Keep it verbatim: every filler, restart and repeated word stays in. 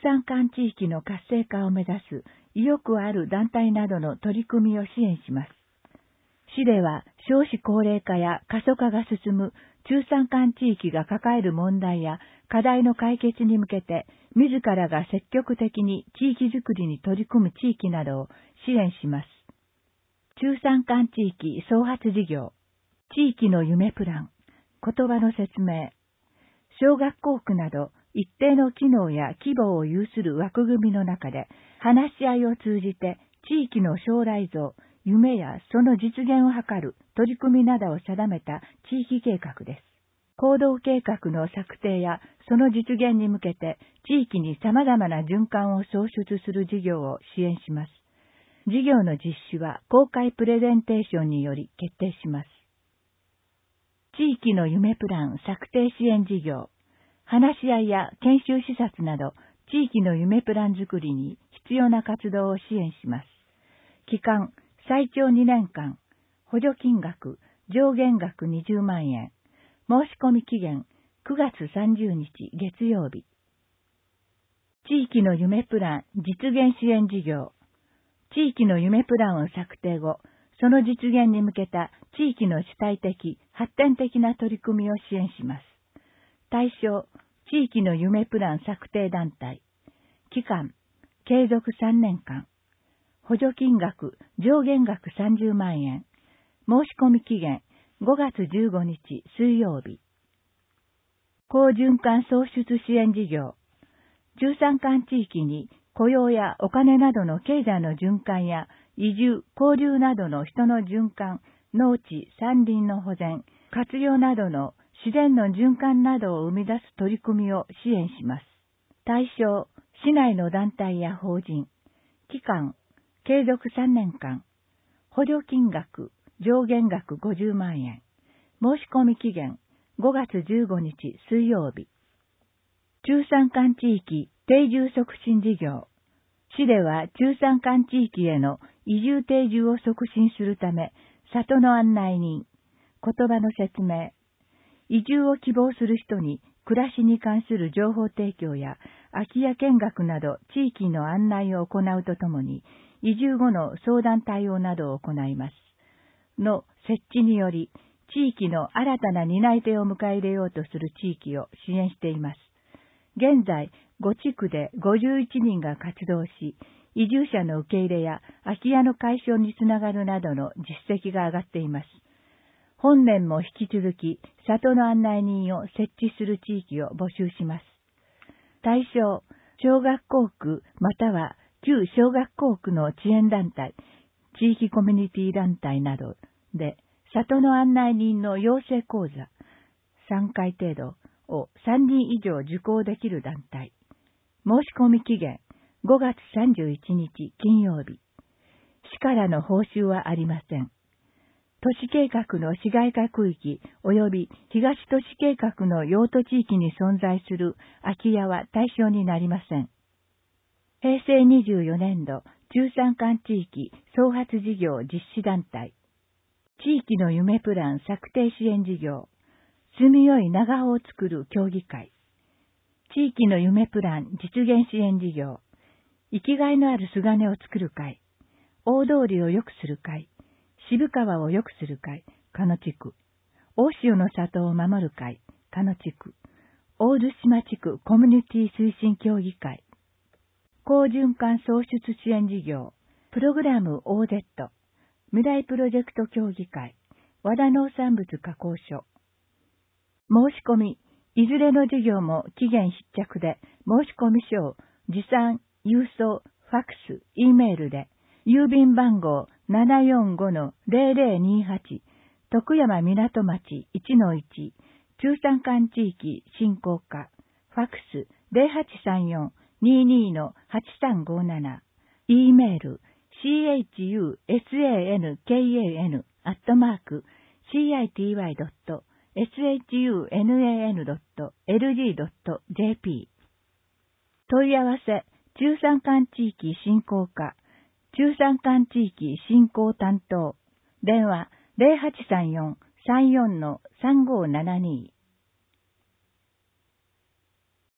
山間地域の活性化を目指す意欲ある団体などの取り組みを支援します。市では少子高齢化や過疎化が進む中山間地域が抱える問題や課題の解決に向けて、自らが積極的に地域づくりに取り組む地域などを支援します。中山間地域創発事業、地域の夢プラン、言葉の説明、小学校区など一定の機能や規模を有する枠組みの中で、話し合いを通じて地域の将来像、夢やその実現を図る取り組みなどを定めた地域計画です。行動計画の策定やその実現に向けて地域に様々な循環を創出する事業を支援します。事業の実施は公開プレゼンテーションにより決定します。地域の夢プラン策定支援事業、話し合いや研修視察など地域の夢プラン作りに必要な活動を支援します。期間、最長にねんかん、補助金額、上限額にじゅうまんえん、申し込み期限くがつさんじゅうにち月曜日。地域の夢プラン実現支援事業、地域の夢プランを策定後、その実現に向けた地域の主体的、発展的な取り組みを支援します。対象、地域の夢プラン策定団体。期間、継続さんねんかん。補助金額、上限額さんじゅうまんえん。申し込み期限、ごがつじゅうごにち水曜日。好循環創出支援事業。中山間地域に雇用やお金などの経済の循環や移住、交流などの人の循環、農地、山林の保全、活用などの自然の循環などを生み出す取り組みを支援します。対象、市内の団体や法人。期間、継続さんねんかん。補助金額、上限額ごじゅうまんえん。申し込み期限、ごがつじゅうごにち水曜日。中山間地域定住促進事業。市では中山間地域への移住定住を促進するため、里の案内人、言葉の説明、移住を希望する人に暮らしに関する情報提供や空き家見学など地域の案内を行うとともに、移住後の相談対応などを行います。の設置により、地域の新たな担い手を迎え入れようとする地域を支援しています。現在、ご地区でごじゅういちにんが活動し、移住者の受け入れや空き家の解消につながるなどの実績が上がっています。本年も引き続き、里の案内人を設置する地域を募集します。対象、小学校区または旧小学校区の支援団体、地域コミュニティ団体などで、里の案内人の養成講座さんかい程度をさんにん以上受講できる団体。申し込み期限ごがつさんじゅういちにち金曜日。市からの報酬はありません。都市計画の市街化区域及び東都市計画の用途地域に存在する空き家は対象になりません。へいせいにじゅうよねんど中山間地域創発事業実施団体。地域の夢プラン策定支援事業。住みよい長穂を作る協議会。地域の夢プラン実現支援事業。生きがいのある巣金を作る会。大通りを良くする会。渋川を良くする会。鹿野地区。大潮の里を守る会。鹿野地区。大津島地区コミュニティ推進協議会。好循環創出支援事業。プログラム オーゼット。未来プロジェクト協議会。和田農産物加工所。申し込み、いずれの事業も期限必着で、申し込み書を持参、郵送、ファックス、Eメールで、郵便番号 ななよんごのゼロゼロにはち、徳山港町 いちのいち、中山間地域振興課、ファックス ゼロはちさんよん ににのはちさんごなな、Eメール、chusankan アットマーク シーアイティーワイドット エスエイチユーエヌエーエヌドットエルジードットジェーピー 問い合わせ、中山間地域振興課、中山間地域振興担当、電話ゼロはちさんよん さんよんのさんごーななに